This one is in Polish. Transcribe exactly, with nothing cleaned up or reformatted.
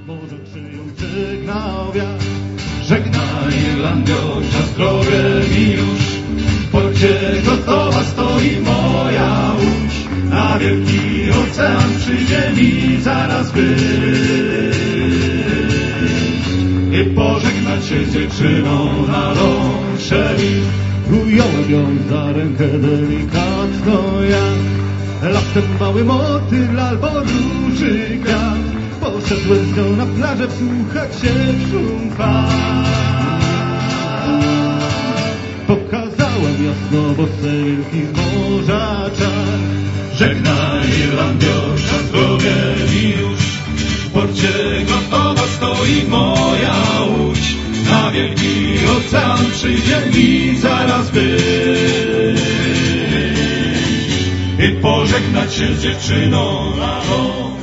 morzu, czy ją żegnał wiatr. Żegnaj Irlandio, czas drogę mi już. W porcie gotowa stoi moja łódź. Na wielki ocean przyjdzie mi zaraz wyjść i pożegnać się z dziewczyną na lączeli. Ująłem ją za rękę delikatną jak latem mały motyl albo róży kwiat. Poszedłem z nią na plażę wsłuchać się w szum fal. Pokazałem jasno bosce wielkich morza czar. Żegnaj Irlandio, czas drogę mi już. W porcie gotowa stoi moja łódź. Na wielki ocean przyjdzie mi zaraz wyjść i pożegnać się z dziewczyną na noc.